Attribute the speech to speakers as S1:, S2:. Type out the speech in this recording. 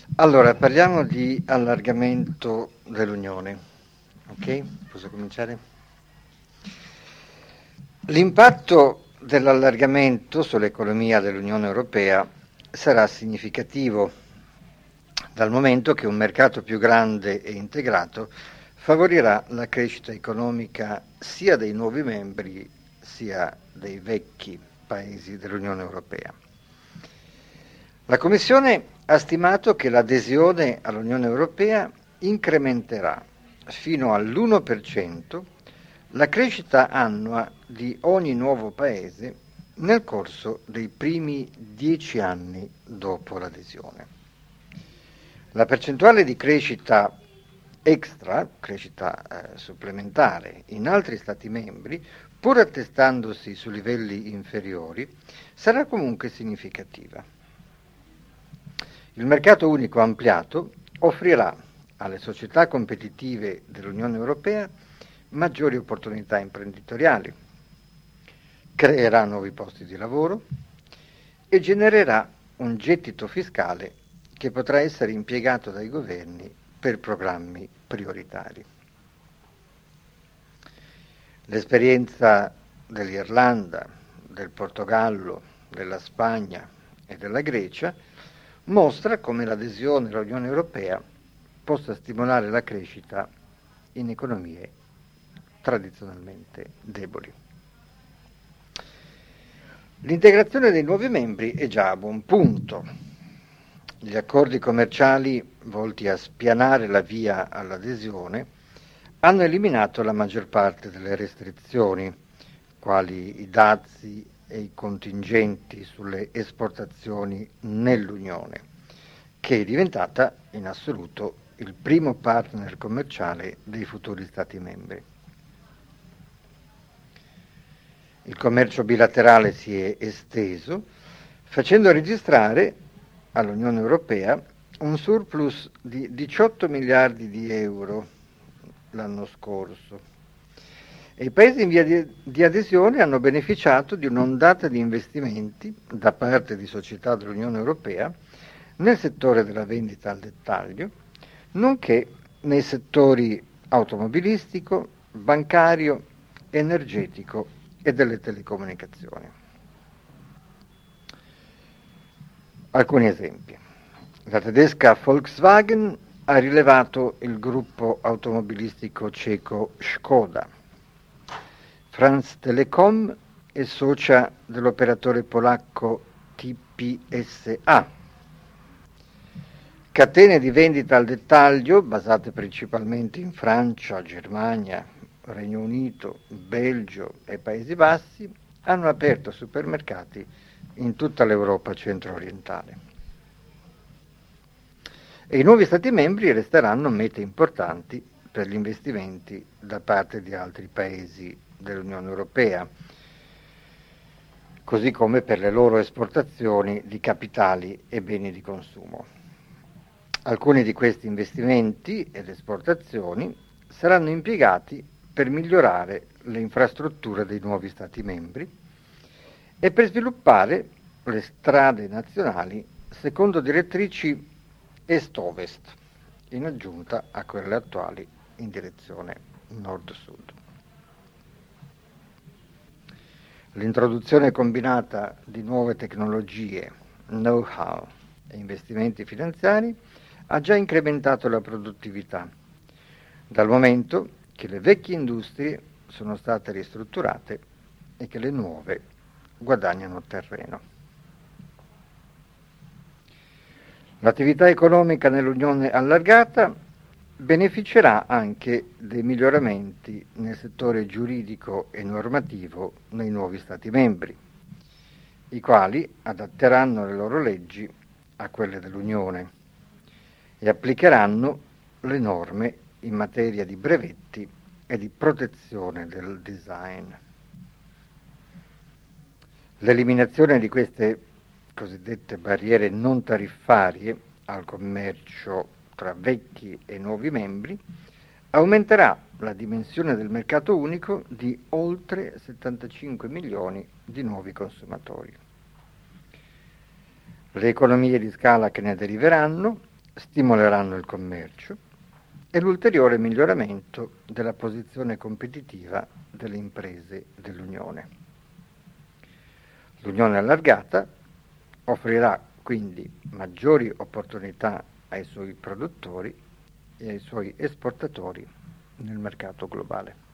S1: Allora, parliamo di allargamento dell'Unione, ok? Posso cominciare? L'impatto dell'allargamento sull'economia dell'Unione Europea sarà significativo, dal momento che un mercato più grande e integrato favorirà la crescita economica sia dei nuovi membri sia dei vecchi paesi dell'Unione Europea. La Commissione ha stimato che l'adesione all'Unione Europea incrementerà fino all'1% la crescita annua di ogni nuovo paese nel corso dei primi 10 anni dopo l'adesione. La percentuale di crescita extra, crescita supplementare in altri Stati membri, pur attestandosi su livelli inferiori, sarà comunque significativa. Il mercato unico ampliato offrirà alle società competitive dell'Unione Europea maggiori opportunità imprenditoriali, creerà nuovi posti di lavoro e genererà un gettito fiscale che potrà essere impiegato dai governi per programmi prioritari. L'esperienza dell'Irlanda, del Portogallo, della Spagna e della Grecia mostra come l'adesione all'Unione Europea possa stimolare la crescita in economie tradizionalmente deboli. L'integrazione dei nuovi membri è già a buon punto. Gli accordi commerciali volti a spianare la via all'adesione hanno eliminato la maggior parte delle restrizioni, quali i dazi e i contingenti sulle esportazioni nell'Unione, che è diventata in assoluto il primo partner commerciale dei futuri Stati membri. Il commercio bilaterale si è esteso, facendo registrare all'Unione Europea un surplus di 18 miliardi di euro l'anno scorso. E i paesi in via di adesione hanno beneficiato di un'ondata di investimenti da parte di società dell'Unione Europea nel settore della vendita al dettaglio, nonché nei settori automobilistico, bancario, energetico e delle telecomunicazioni. Alcuni esempi. La tedesca Volkswagen ha rilevato il gruppo automobilistico ceco Škoda. France Telecom è socia dell'operatore polacco TPSA. Catene di vendita al dettaglio, basate principalmente in Francia, Germania, Regno Unito, Belgio e Paesi Bassi, hanno aperto supermercati in tutta l'Europa centro-orientale. E i nuovi Stati membri resteranno mete importanti per gli investimenti da parte di altri paesi dell'Unione Europea, così come per le loro esportazioni di capitali e beni di consumo. Alcuni di questi investimenti ed esportazioni saranno impiegati per migliorare le infrastrutture dei nuovi Stati membri e per sviluppare le strade nazionali secondo direttrici est-ovest, in aggiunta a quelle attuali in direzione nord-sud. L'introduzione combinata di nuove tecnologie, know-how e investimenti finanziari ha già incrementato la produttività, dal momento che le vecchie industrie sono state ristrutturate e che le nuove guadagnano terreno. L'attività economica nell'Unione allargata beneficerà anche dei miglioramenti nel settore giuridico e normativo nei nuovi Stati membri, i quali adatteranno le loro leggi a quelle dell'Unione e applicheranno le norme in materia di brevetti e di protezione del design. L'eliminazione di queste cosiddette barriere non tariffarie al commercio tra vecchi e nuovi membri aumenterà la dimensione del mercato unico di oltre 75 milioni di nuovi consumatori. Le economie di scala che ne deriveranno stimoleranno il commercio e l'ulteriore miglioramento della posizione competitiva delle imprese dell'Unione. L'Unione allargata offrirà quindi maggiori opportunità ai suoi produttori e ai suoi esportatori nel mercato globale.